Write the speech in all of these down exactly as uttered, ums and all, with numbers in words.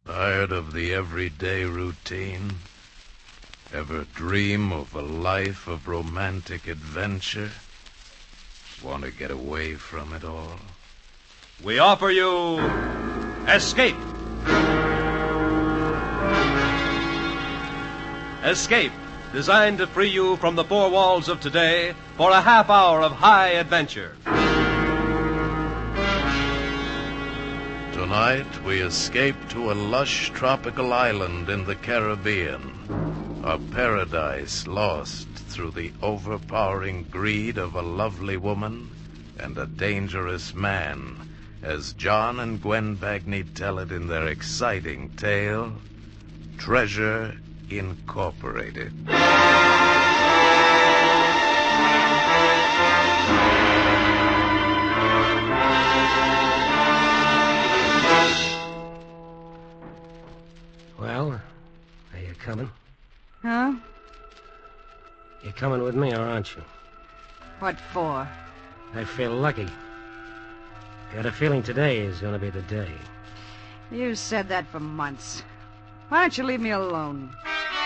Tired of the everyday routine? Ever dream of a life of romantic adventure? Want to get away from it all? We offer you Escape. Escape, designed to free you from the four walls of today for a half hour of high adventure. Tonight, we escape to a lush tropical island in the Caribbean. A paradise lost through the overpowering greed of a lovely woman and a dangerous man, as John and Gwen Bagni tell it in their exciting tale, Treasure Incorporated. Well, are you coming? Huh? You coming with me, or aren't you? What for? I feel lucky. I got a feeling today is going to be the day. You said that for months. Why don't you leave me alone?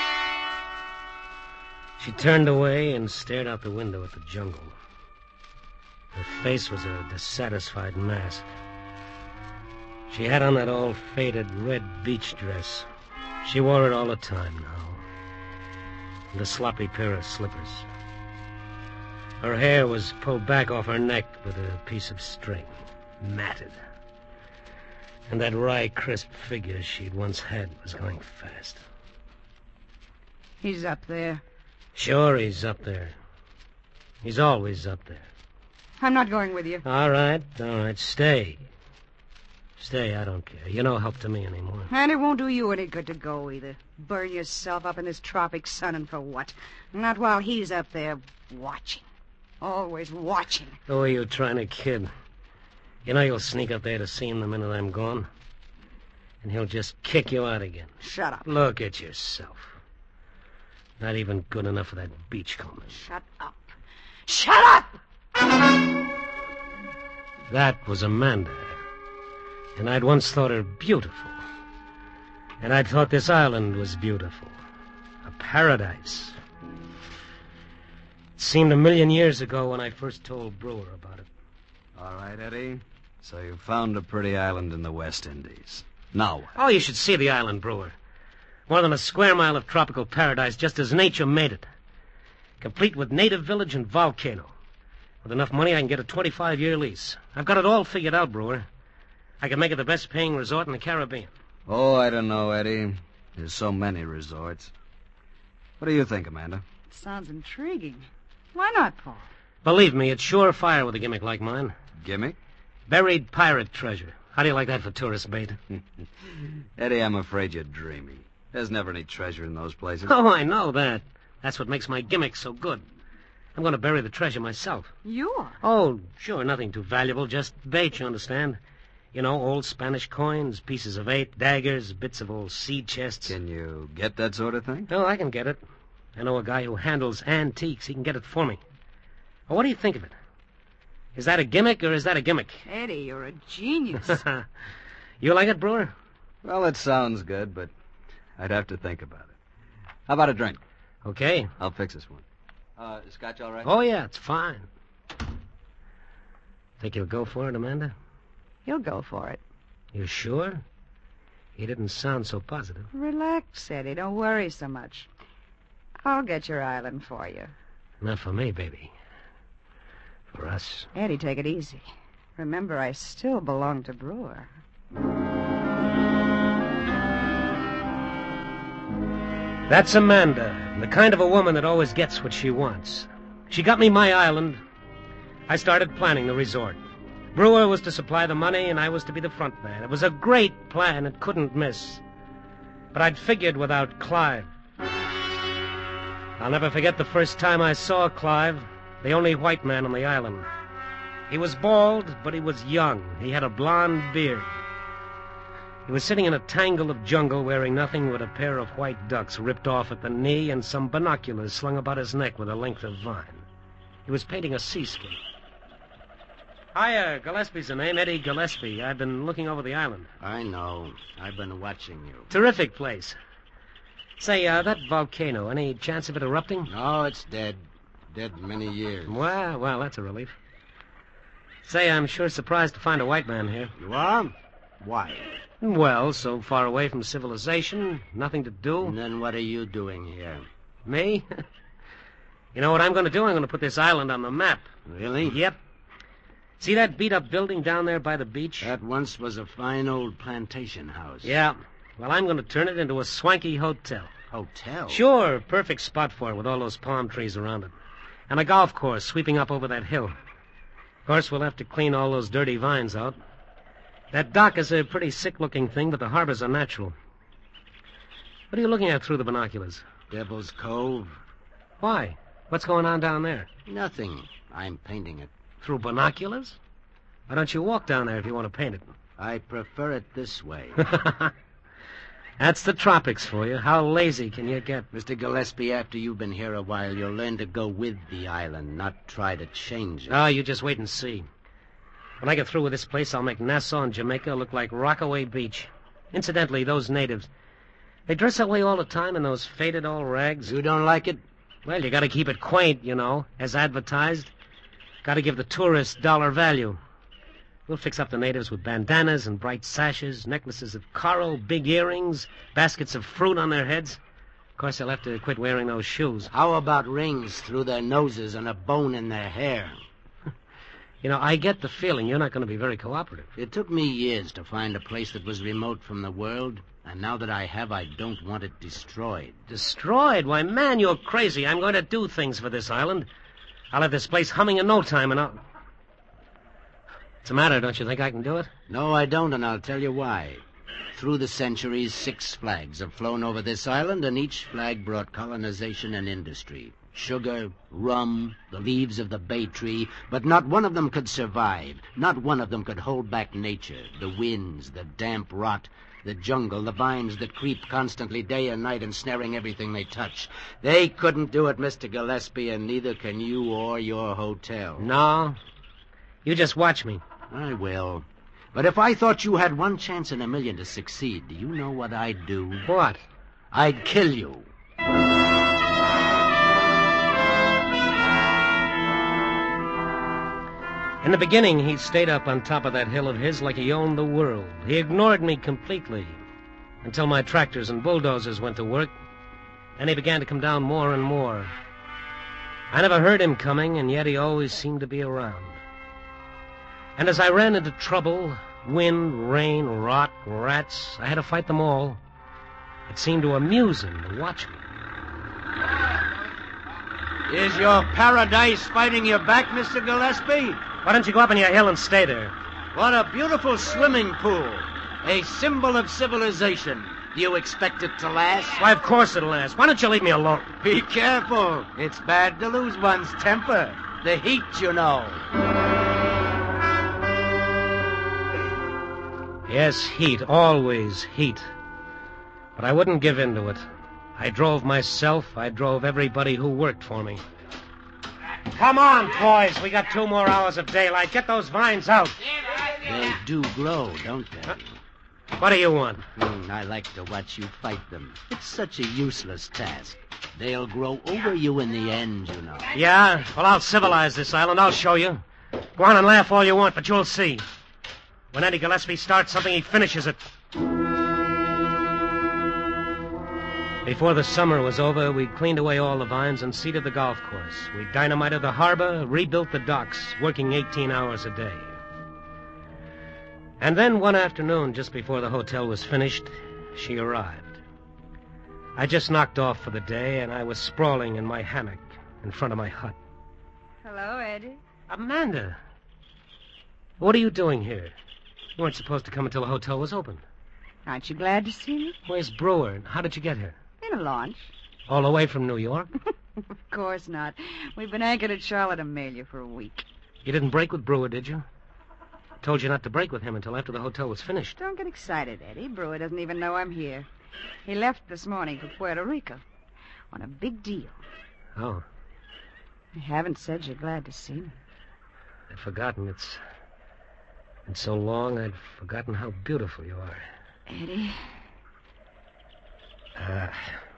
She turned away and stared out the window at the jungle. Her face was a dissatisfied mask. She had on that old faded red beach dress. She wore it all the time now. And a sloppy pair of slippers. Her hair was pulled back off her neck with a piece of string, matted. And that wry, crisp figure she'd once had was going fast. He's up there. Sure, he's up there. He's always up there. I'm not going with you. All right, all right, stay. Stay, I don't care. You're no help to me anymore. And it won't do you any good to go either. Burn yourself up in this tropic sun, and for what? Not while he's up there watching. Always watching. Who are you trying to kid? You know you'll sneak up there to see him the minute I'm gone. And he'll just kick you out again. Shut up. Look at yourself. Not even good enough for that beachcomber. Shut up. Shut up! That was Amanda. And I'd once thought her beautiful. And I'd thought this island was beautiful. A paradise. It seemed a million years ago when I first told Brewer about it. All right, Eddie. So you found a pretty island in the West Indies. Now what? Oh, you should see the island, Brewer. More than a square mile of tropical paradise, just as nature made it. Complete with native village and volcano. With enough money, I can get a twenty-five year lease. I've got it all figured out, Brewer. I can make it the best-paying resort in the Caribbean. Oh, I don't know, Eddie. There's so many resorts. What do you think, Amanda? Sounds intriguing. Why not, Paul? Believe me, it's surefire with a gimmick like mine. Gimmick? Buried pirate treasure. How do you like that for tourist bait? Eddie, I'm afraid you're dreaming. There's never any treasure in those places. Oh, I know that. That's what makes my gimmick so good. I'm going to bury the treasure myself. You are? Oh, sure, nothing too valuable, just bait, you understand? You know, old Spanish coins, pieces of eight, daggers, bits of old sea chests. Can you get that sort of thing? Oh, I can get it. I know a guy who handles antiques. He can get it for me. Well, what do you think of it? Is that a gimmick or is that a gimmick? Eddie, you're a genius. You like it, Brewer? Well, it sounds good, but I'd have to think about it. How about a drink? Okay. I'll fix this one. Uh, scotch all right? Oh, yeah, it's fine. Think you'll go for it, Amanda? He'll go for it. You sure? He didn't sound so positive. Relax, Eddie. Don't worry so much. I'll get your island for you. Not for me, baby. For us. Eddie, take it easy. Remember, I still belong to Brewer. That's Amanda, the kind of a woman that always gets what she wants. She got me my island. I started planning the resort. Brewer was to supply the money, and I was to be the front man. It was a great plan. It couldn't miss. But I'd figured without Clive. I'll never forget the first time I saw Clive, the only white man on the island. He was bald, but he was young. He had a blonde beard. He was sitting in a tangle of jungle wearing nothing but a pair of white ducks ripped off at the knee and some binoculars slung about his neck with a length of vine. He was painting a seascape. Hiya, Gillespie's the name, Eddie Gillespie. I've been looking over the island. I know. I've been watching you. Terrific place. Say, uh, that volcano, any chance of it erupting? No, it's dead. Dead many years. Well, well, that's a relief. Say, I'm sure surprised to find a white man here. You are? Why? Well, so far away from civilization, nothing to do. And then what are you doing here? Me? You know what I'm going to do? I'm going to put this island on the map. Really? Yep. See that beat-up building down there by the beach? That once was a fine old plantation house. Yeah. Well, I'm going to turn it into a swanky hotel. Hotel? Sure, perfect spot for it with all those palm trees around it. And a golf course sweeping up over that hill. Of course, we'll have to clean all those dirty vines out. That dock is a pretty sick-looking thing, but the harbor's a natural. What are you looking at through the binoculars? Devil's Cove? Why? What's going on down there? Nothing. I'm painting it. Through binoculars? Why don't you walk down there if you want to paint it? I prefer it this way. That's the tropics for you. How lazy can you get? Mister Gillespie, after you've been here a while, you'll learn to go with the island, not try to change it. Oh, you just wait and see. When I get through with this place, I'll make Nassau and Jamaica look like Rockaway Beach. Incidentally, those natives, they dress that way all the time in those faded old rags. You don't like it? Well, you gotta keep it quaint, you know, as advertised. Gotta give the tourists dollar value. We'll fix up the natives with bandanas and bright sashes, necklaces of coral, big earrings, baskets of fruit on their heads. Of course, they'll have to quit wearing those shoes. How about rings through their noses and a bone in their hair? You know, I get the feeling you're not going to be very cooperative. It took me years to find a place that was remote from the world, and now that I have, I don't want it destroyed. Destroyed? Why, man, you're crazy. I'm going to do things for this island. I'll have this place humming in no time, and I'll... What's the matter? Don't you think I can do it? No, I don't, and I'll tell you why. Through the centuries, six flags have flown over this island, and each flag brought colonization and industry. Sugar, rum, the leaves of the bay tree, but not one of them could survive. Not one of them could hold back nature, the winds, the damp rot, the jungle, the vines that creep constantly day and night, ensnaring everything they touch. They couldn't do it, Mister Gillespie, and neither can you or your hotel. No. You just watch me. I will. But if I thought you had one chance in a million to succeed, do you know what I'd do? What? I'd kill you. In the beginning, he stayed up on top of that hill of his like he owned the world. He ignored me completely until my tractors and bulldozers went to work. Then he began to come down more and more. I never heard him coming, and yet he always seemed to be around. And as I ran into trouble, wind, rain, rot, rats, I had to fight them all. It seemed to amuse him to watch me. Is your paradise fighting you back, Mister Gillespie? Why don't you go up on your hill and stay there? What a beautiful swimming pool. A symbol of civilization. Do you expect it to last? Why, of course it'll last. Why don't you leave me alone? Be careful. It's bad to lose one's temper. The heat, you know. Yes, heat. Always heat. But I wouldn't give in to it. I drove myself. I drove everybody who worked for me. Come on, boys. We got two more hours of daylight. Get those vines out. They do grow, don't they? Huh? What do you want? Mm, I like to watch you fight them. It's such a useless task. They'll grow over you in the end, you know. Yeah? Well, I'll civilize this island. I'll show you. Go on and laugh all you want, but you'll see. When Eddie Gillespie starts something, he finishes it. Before the summer was over, we cleaned away all the vines and seeded the golf course. We dynamited the harbor, rebuilt the docks, working eighteen hours a day. And then one afternoon, just before the hotel was finished, she arrived. I just knocked off for the day, and I was sprawling in my hammock in front of my hut. Hello, Eddie. Amanda! What are you doing here? You weren't supposed to come until the hotel was open. Aren't you glad to see me? Where's Brewer? How did you get here? In a launch. All the way from New York? Of course not. We've been anchored at Charlotte Amelia for a week. You didn't break with Brewer, did you? I told you not to break with him until after the hotel was finished. Don't get excited, Eddie. Brewer doesn't even know I'm here. He left this morning for Puerto Rico on a big deal. Oh. You haven't said you're glad to see me. I've forgotten. It's Been so long, I'd forgotten how beautiful you are. Eddie? Uh,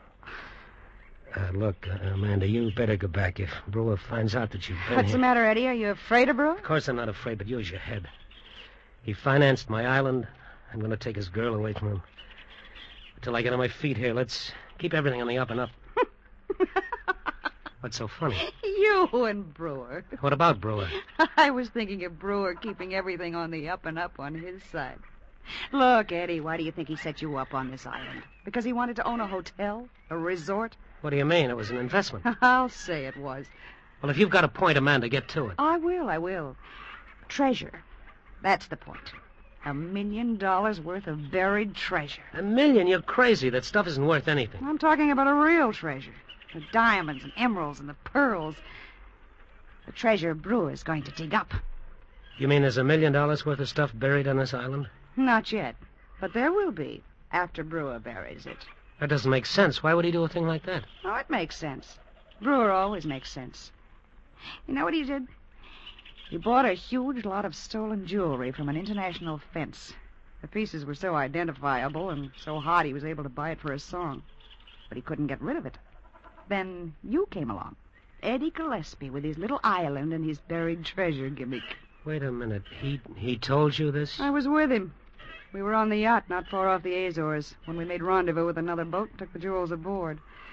uh, look, uh, Amanda, you better go back if Brewer finds out that you've been What's here. the matter, Eddie? Are you afraid of Brewer? Of course I'm not afraid, but use your head. He financed my island. I'm going to take his girl away from him. Until I get on my feet here, let's keep everything on the up and up. What's so funny? You and Brewer. What about Brewer? I was thinking of Brewer keeping everything on the up and up on his side. Look, Eddie, why do you think he set you up on this island? Because he wanted to own a hotel? A resort? What do you mean? It was an investment. I'll say it was. Well, if you've got a point, Amanda, get to it. I will, I will. Treasure. That's the point. A million dollars worth of buried treasure. A million? You're crazy. That stuff isn't worth anything. I'm talking about a real treasure. The diamonds and emeralds and the pearls. The treasure Brewer's going to dig up. You mean there's a million dollars worth of stuff buried on this island? Not yet. But there will be after Brewer buries it. That doesn't make sense. Why would he do a thing like that? Oh, it makes sense. Brewer always makes sense. You know what he did? He bought a huge lot of stolen jewelry from an international fence. The pieces were so identifiable and so hot he was able to buy it for a song. But he couldn't get rid of it. Then you came along. Eddie Gillespie with his little island and his buried treasure gimmick. Wait a minute. He he told you this? I was with him. We were on the yacht not far off the Azores when we made rendezvous with another boat and took the jewels aboard.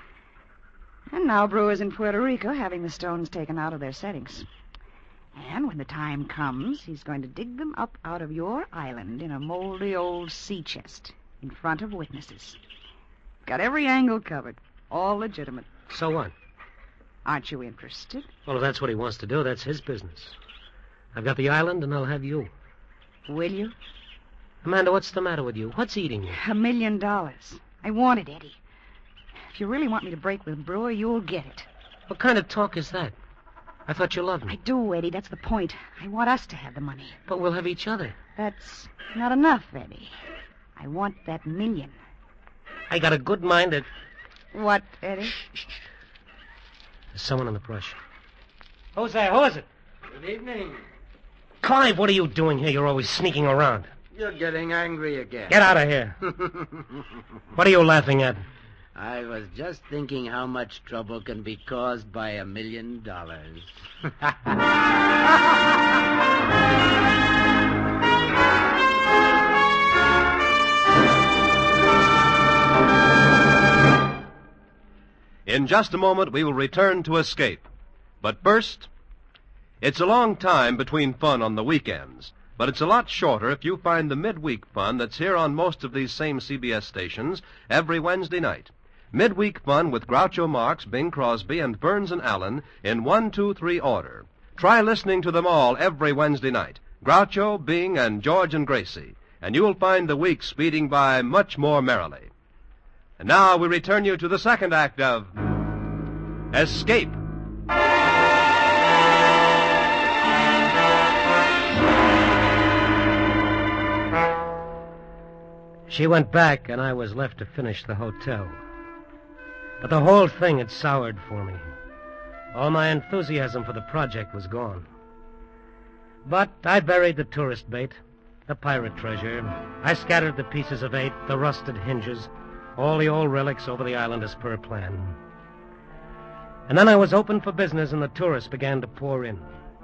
And now Brewer's in Puerto Rico having the stones taken out of their settings. And when the time comes, he's going to dig them up out of your island in a moldy old sea chest in front of witnesses. Got every angle covered. All legitimate. So what? Aren't you interested? Well, if that's what he wants to do, that's his business. I've got the island, and I'll have you. Will you? Amanda, what's the matter with you? What's eating you? A million dollars. I want it, Eddie. If you really want me to break with Brewer, you'll get it. What kind of talk is that? I thought you loved me. I do, Eddie. That's the point. I want us to have the money. But we'll have each other. That's not enough, Eddie. I want that million. I got a good mind that... What, Eddie? There's someone in the brush. Who's there? Who is it? Good evening. Clive, what are you doing here? You're always sneaking around. You're getting angry again. Get out of here. What are you laughing at? I was just thinking how much trouble can be caused by a million dollars. In just a moment, we will return to Escape. But first, it's a long time between fun on the weekends, but it's a lot shorter if you find the midweek fun that's here on most of these same C B S stations every Wednesday night. Midweek fun with Groucho Marx, Bing Crosby, and Burns and Allen in one, two, three order. Try listening to them all every Wednesday night. Groucho, Bing, and George and Gracie. And you'll find the week speeding by much more merrily. And now we return you to the second act of Escape. She went back, and I was left to finish the hotel. But the whole thing had soured for me. All my enthusiasm for the project was gone. But I buried the tourist bait, the pirate treasure. I scattered the pieces of eight, the rusted hinges, all the old relics over the island as per plan. And then I was open for business, and the tourists began to pour in.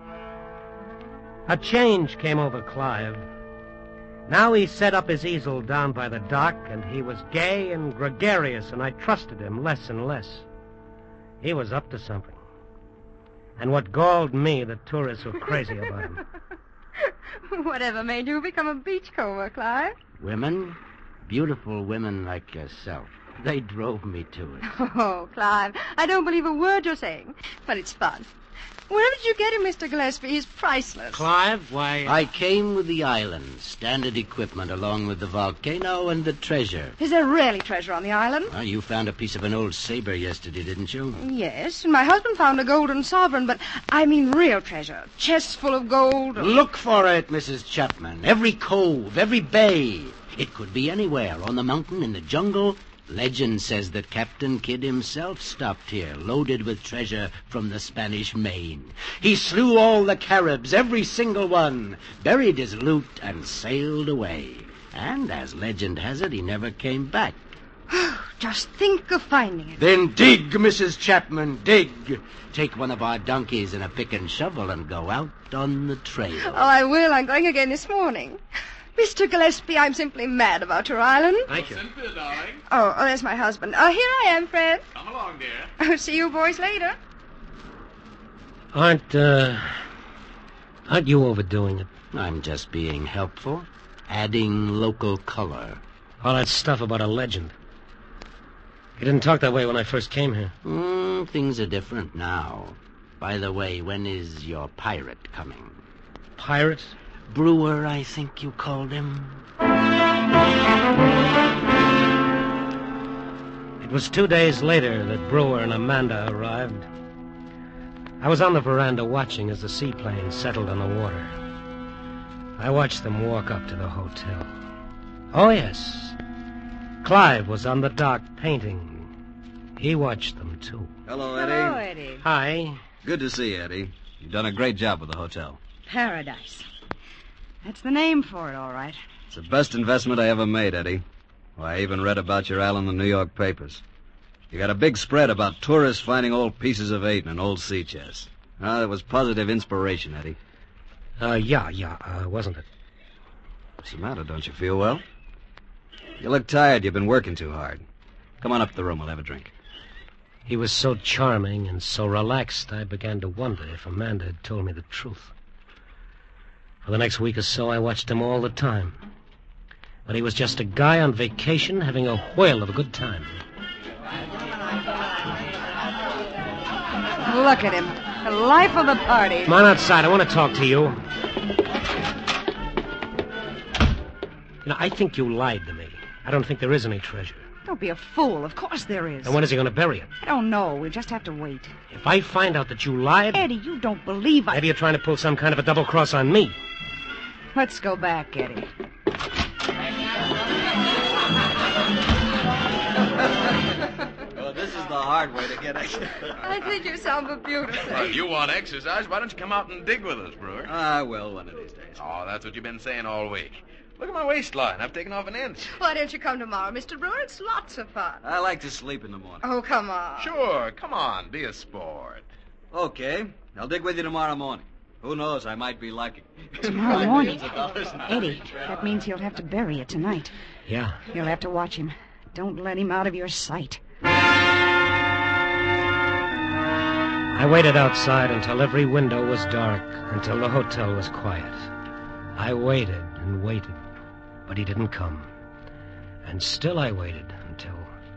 A change came over Clive. Now he set up his easel down by the dock, and he was gay and gregarious, and I trusted him less and less. He was up to something. And what galled me, the tourists were crazy about him. Whatever made you become a beachcomber, Clive? Women? Beautiful women like yourself. They drove me to it. Oh, Clive, I don't believe a word you're saying, but it's fun. Where did you get him, Mister Gillespie? He's priceless. Clive, why... I came with the island, standard equipment, along with the volcano and the treasure. Is there really treasure on the island? Well, you found a piece of an old saber yesterday, didn't you? Yes, and my husband found a golden sovereign, but I mean real treasure. Chests full of gold. Look for it, Missus Chapman. Every cove, every bay. It could be anywhere, on the mountain, in the jungle, Legend says that Captain Kidd himself stopped here, loaded with treasure from the Spanish Main. He slew all the Caribs, every single one, buried his loot, and sailed away. And, as legend has it, he never came back. Just think of finding it. Then dig, Missus Chapman, dig. Take one of our donkeys and a pick and shovel and go out on the trail. Oh, I will. I'm going again this morning. Mister Gillespie, I'm simply mad about your island. Thank you. Cynthia, darling. Oh, oh, there's my husband. Oh, here I am, Fred. Come along, dear. I'll see you boys later. Aren't, uh... Aren't you overdoing it? I'm just being helpful, adding local color. All that stuff about a legend. You didn't talk that way when I first came here. Mm, things are different now. By the way, when is your pirate coming? Pirate? Brewer, I think you called him. It was two days later that Brewer and Amanda arrived. I was on the veranda watching as the seaplane settled on the water. I watched them walk up to the hotel. Oh, yes. Clive was on the dock painting. He watched them, too. Hello, Eddie. Hello, Eddie. Hi. Good to see you, Eddie. You've done a great job with the hotel. Paradise. That's the name for it, all right. It's the best investment I ever made, Eddie. Why, I even read about your island in the New York papers. You got a big spread about tourists finding old pieces of eight in an old sea chest. Ah, that was positive inspiration, Eddie. Uh, yeah, yeah, uh, wasn't it? What's the matter? Don't you feel well? You look tired. You've been working too hard. Come on up to the room. We'll have a drink. He was so charming and so relaxed, I began to wonder if Amanda had told me the truth. For the next week or so, I watched him all the time. But he was just a guy on vacation having a whale of a good time. Look at him. The life of the party. Come on outside. I want to talk to you. You know, I think you lied to me. I don't think there is any treasure. Don't be a fool. Of course there is. And when is he going to bury it? I don't know. We'll just have to wait. If I find out that you lied... Eddie, you don't believe I... Maybe you're trying to pull some kind of a double cross on me. Let's go back, Eddie. Well, this is the hard way to get exercise. I think you sound beautiful. Well, if you want exercise, why don't you come out and dig with us, Brewer? I will one of these days. Oh, that's what you've been saying all week. Look at my waistline. I've taken off an inch. Why don't you come tomorrow, Mister Brewer? It's lots of fun. I like to sleep in the morning. Oh, come on. Sure, come on, be a sport. Okay. I'll dig with you tomorrow morning. Who knows? I might be lucky. Tomorrow morning? Eddie, that means he'll have to bury it tonight. Yeah. You'll have to watch him. Don't let him out of your sight. I waited outside until every window was dark, until the hotel was quiet. I waited and waited, but he didn't come. And still I waited until...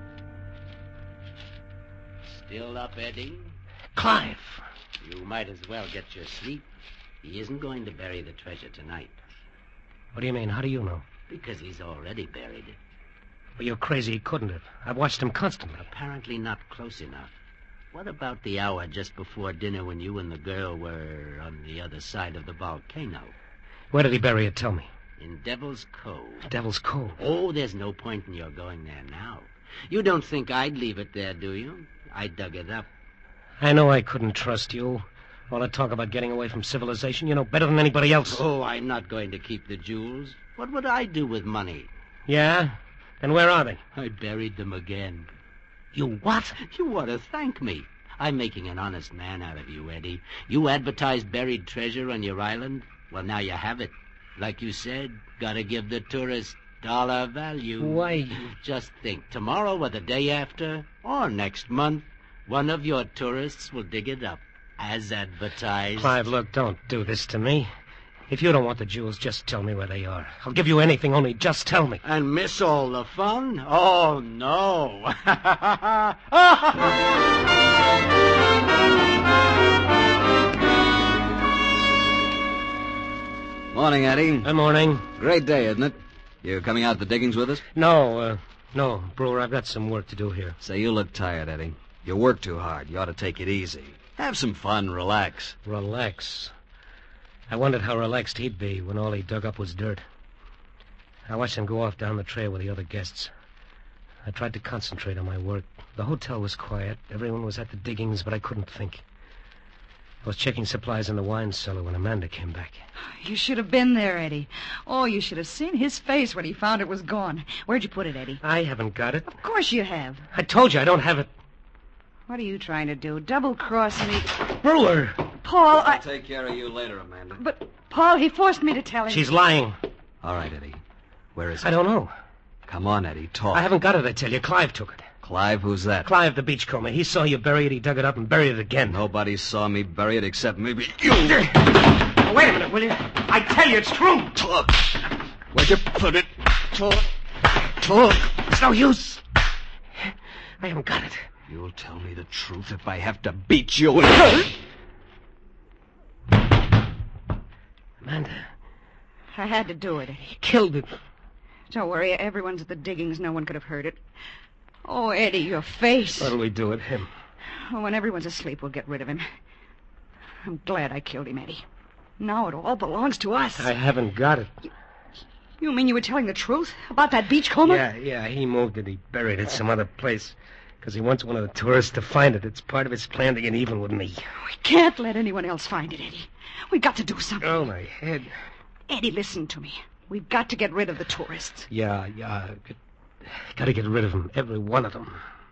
Still up, Eddie? Clive! You might as well get your sleep. He isn't going to bury the treasure tonight. What do you mean? How do you know? Because he's already buried it. Well, you're crazy. He couldn't have. I've watched him constantly. Apparently not close enough. What about the hour just before dinner when you and the girl were on the other side of the volcano? Where did he bury it? Tell me. In Devil's Cove. Devil's Cove. Oh, there's no point in your going there now. You don't think I'd leave it there, do you? I dug it up. I know I couldn't trust you. All that talk about getting away from civilization, you know better than anybody else. Oh, I'm not going to keep the jewels. What would I do with money? Yeah? Then where are they? I buried them again. You what? You ought to thank me. I'm making an honest man out of you, Eddie. You advertised buried treasure on your island. Well, now you have it. Like you said, gotta give the tourists dollar value. Why? Just think, tomorrow or the day after, or next month, one of your tourists will dig it up, as advertised. Clive, look, don't do this to me. If you don't want the jewels, just tell me where they are. I'll give you anything, only just tell me. And miss all the fun? Oh, no. Morning, Eddie. Good morning. Great day, isn't it? You coming out the diggings with us? No, uh, no, Brewer, I've got some work to do here. Say, you look tired, Eddie. You work too hard. You ought to take it easy. Have some fun, relax. Relax. I wondered how relaxed he'd be when all he dug up was dirt. I watched him go off down the trail with the other guests. I tried to concentrate on my work. The hotel was quiet. Everyone was at the diggings, but I couldn't think. I was checking supplies in the wine cellar when Amanda came back. You should have been there, Eddie. Oh, you should have seen his face when he found it was gone. Where'd you put it, Eddie? I haven't got it. Of course you have. I told you I don't have it. What are you trying to do? Double-cross me? Brewer! Paul, I... I'll take care of you later, Amanda. But, Paul, he forced me to tell him. She's lying. All right, Eddie. Where is it? I don't know. Come on, Eddie, talk. I haven't got it, I tell you. Clive took it. Clive, who's that? Clive, the beachcomber. He saw you bury it, he dug it up and buried it again. Nobody saw me bury it except maybe you. Now, wait a minute, will you? I tell you, it's true. Talk. Where'd you put it? Talk. Talk. It's no use. I haven't got it. You'll tell me the truth if I have to beat you and... Amanda. I had to do it, Eddie. He killed it. Don't worry, everyone's at the diggings. No one could have heard it. Oh, Eddie, your face. What'll we do with him? Oh, when everyone's asleep, we'll get rid of him. I'm glad I killed him, Eddie. Now it all belongs to us. I haven't got it. You mean you were telling the truth about that beachcomber? Yeah, yeah, he moved it. He buried it some other place. Because he wants one of the tourists to find it. It's part of his plan to get even with me. We can't let anyone else find it, Eddie. We've got to do something. Oh, my head. Eddie, listen to me. We've got to get rid of the tourists. Yeah, yeah. Got to get rid of them. Every one of them.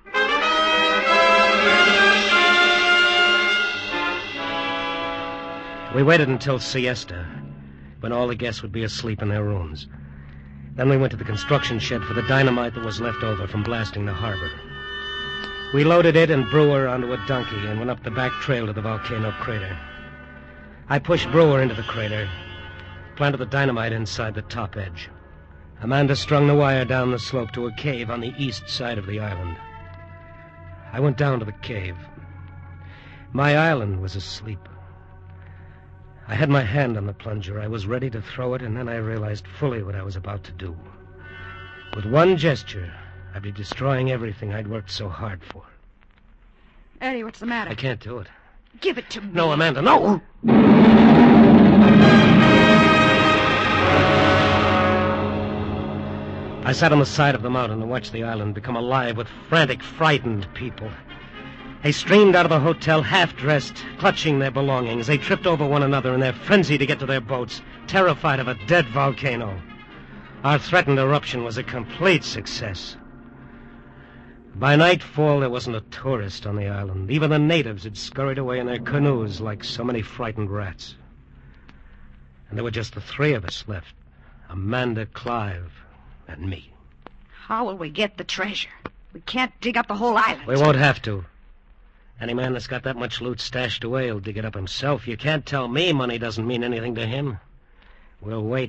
We waited until siesta, when all the guests would be asleep in their rooms. Then we went to the construction shed for the dynamite that was left over from blasting the harbor. We loaded it and Brewer onto a donkey and went up the back trail to the volcano crater. I pushed Brewer into the crater, planted the dynamite inside the top edge. Amanda strung the wire down the slope to a cave on the east side of the island. I went down to the cave. My island was asleep. I had my hand on the plunger. I was ready to throw it, and then I realized fully what I was about to do. With one gesture, I'd be destroying everything I'd worked so hard for. Eddie, what's the matter? I can't do it. Give it to me. No, Amanda, no! I sat on the side of the mountain and watched the island become alive with frantic, frightened people. They streamed out of the hotel half-dressed, clutching their belongings. They tripped over one another in their frenzy to get to their boats, terrified of a dead volcano. Our threatened eruption was a complete success. By nightfall, there wasn't a tourist on the island. Even the natives had scurried away in their canoes like so many frightened rats. And there were just the three of us left. Amanda, Clive, and me. How will we get the treasure? We can't dig up the whole island. We won't have to. Any man that's got that much loot stashed away will dig it up himself. You can't tell me money doesn't mean anything to him. We'll wait.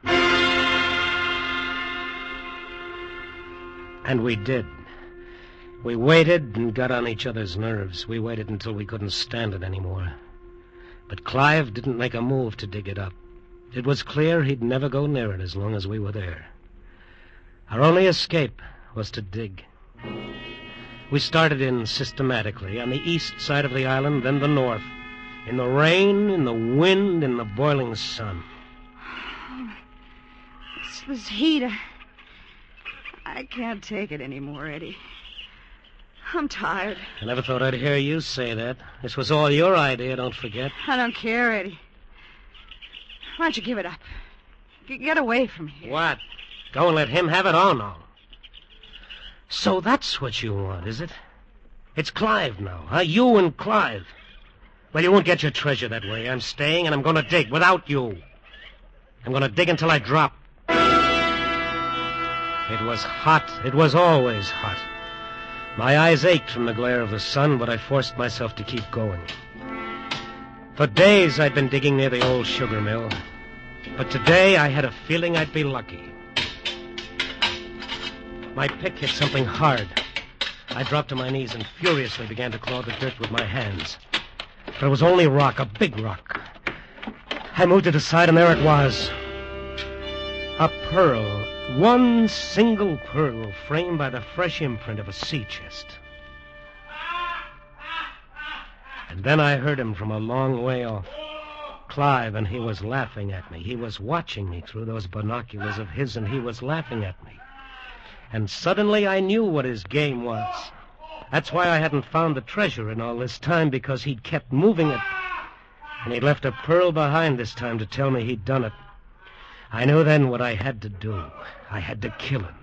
And we did. We waited and got on each other's nerves. We waited until we couldn't stand it anymore. But Clive didn't make a move to dig it up. It was clear he'd never go near it as long as we were there. Our only escape was to dig. We started in systematically, on the east side of the island, then the north. In the rain, in the wind, in the boiling sun. This, this heat, I, I can't take it anymore, Eddie. I'm tired. I never thought I'd hear you say that. This was all your idea, don't forget. I don't care, Eddie. Why don't you give it up? G- Get away from here. What? Go and let him have it? Oh, no. So that's what you want, is it? It's Clive now, huh? You and Clive. Well, you won't get your treasure that way. I'm staying, and I'm going to dig without you. I'm going to dig until I drop. It was hot. It was always hot. My eyes ached from the glare of the sun, but I forced myself to keep going. For days I'd been digging near the old sugar mill, but today I had a feeling I'd be lucky. My pick hit something hard. I dropped to my knees and furiously began to claw the dirt with my hands. But it was only rock, a big rock. I moved it aside, and there it was. A pearl. One single pearl framed by the fresh imprint of a sea chest. And then I heard him from a long way off. Clive, and he was laughing at me. He was watching me through those binoculars of his, and he was laughing at me. And suddenly I knew what his game was. That's why I hadn't found the treasure in all this time, because he'd kept moving it. And he'd left a pearl behind this time to tell me he'd done it. I knew then what I had to do. I had to kill him.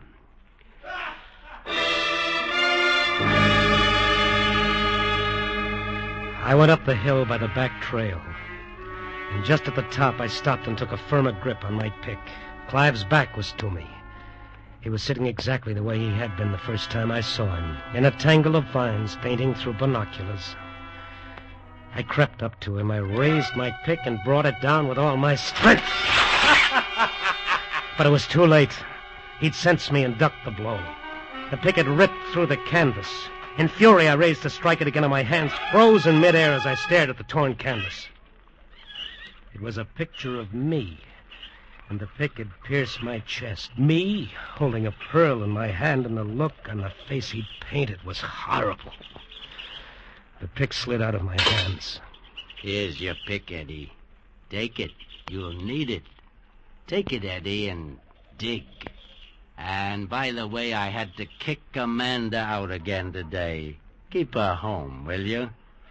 I went up the hill by the back trail. And just at the top, I stopped and took a firmer grip on my pick. Clive's back was to me. He was sitting exactly the way he had been the first time I saw him, in a tangle of vines painting through binoculars. I crept up to him. I raised my pick and brought it down with all my strength. But it was too late. He'd sensed me and ducked the blow. The pick had ripped through the canvas. In fury, I raised to strike it again, and my hands froze in midair as I stared at the torn canvas. It was a picture of me, and the pick had pierced my chest. Me, holding a pearl in my hand, and the look on the face he'd painted was horrible. The pick slid out of my hands. Here's your pick, Eddie. Take it. You'll need it. Take it, Eddie, and dig. And by the way, I had to kick Amanda out again today. Keep her home, will you?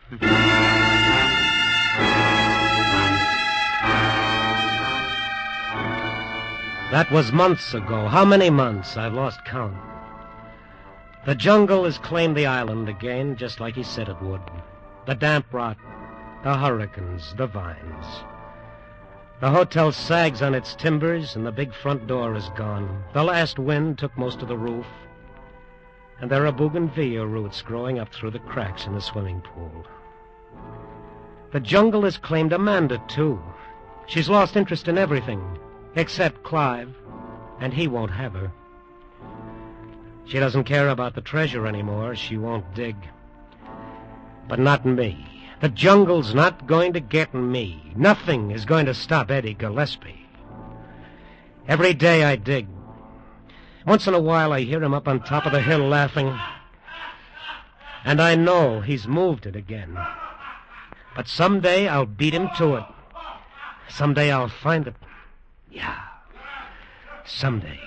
That was months ago. How many months? I've lost count. The jungle has claimed the island again, just like he said it would. The damp rot, the hurricanes, the vines. The hotel sags on its timbers, and the big front door is gone. The last wind took most of the roof. And there are bougainvillea roots growing up through the cracks in the swimming pool. The jungle has claimed Amanda, too. She's lost interest in everything, except Clive, and he won't have her. She doesn't care about the treasure anymore. She won't dig. But not me. The jungle's not going to get me. Nothing is going to stop Eddie Gillespie. Every day I dig. Once in a while I hear him up on top of the hill laughing. And I know he's moved it again. But someday I'll beat him to it. Someday I'll find it. Yeah. Someday.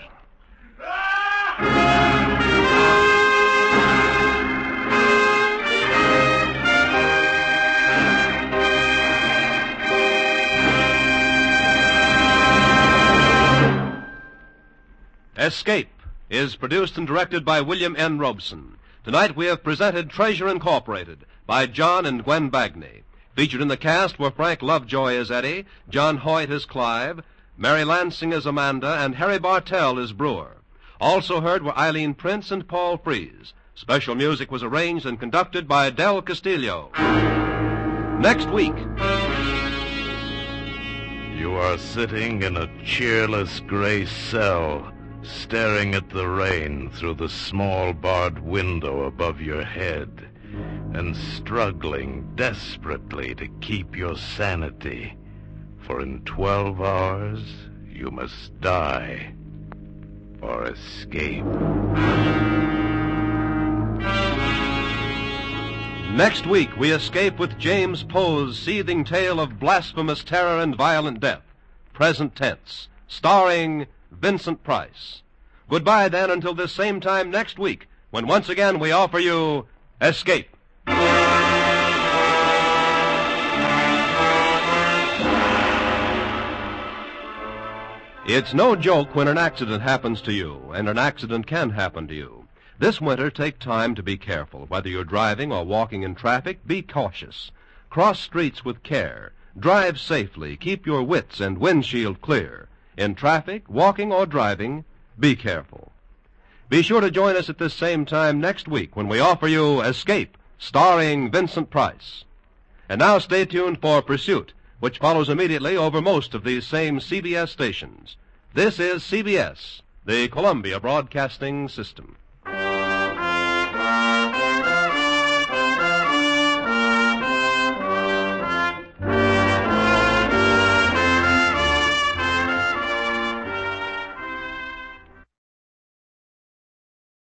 Escape is produced and directed by William N. Robeson. Tonight we have presented Treasure Incorporated by John and Gwen Bagney. Featured in the cast were Frank Lovejoy as Eddie, John Hoyt as Clive, Mary Lansing as Amanda, and Harry Bartell as Brewer. Also heard were Eileen Prince and Paul Frees. Special music was arranged and conducted by Del Castillo. Next week. You are sitting in a cheerless gray cell, staring at the rain through the small barred window above your head, and struggling desperately to keep your sanity, for in twelve hours you must die or escape. Next week we escape with James Poe's seething tale of blasphemous terror and violent death, present tense, starring Vincent Price. Goodbye, then, until this same time next week, when once again we offer you Escape. It's no joke when an accident happens to you, and an accident can happen to you. This winter, take time to be careful. Whether you're driving or walking in traffic, be cautious. Cross streets with care. Drive safely. Keep your wits and windshield clear. In traffic, walking, or driving, be careful. Be sure to join us at this same time next week when we offer you Escape, starring Vincent Price. And now stay tuned for Pursuit, which follows immediately over most of these same C B S stations. This is C B S, the Columbia Broadcasting System.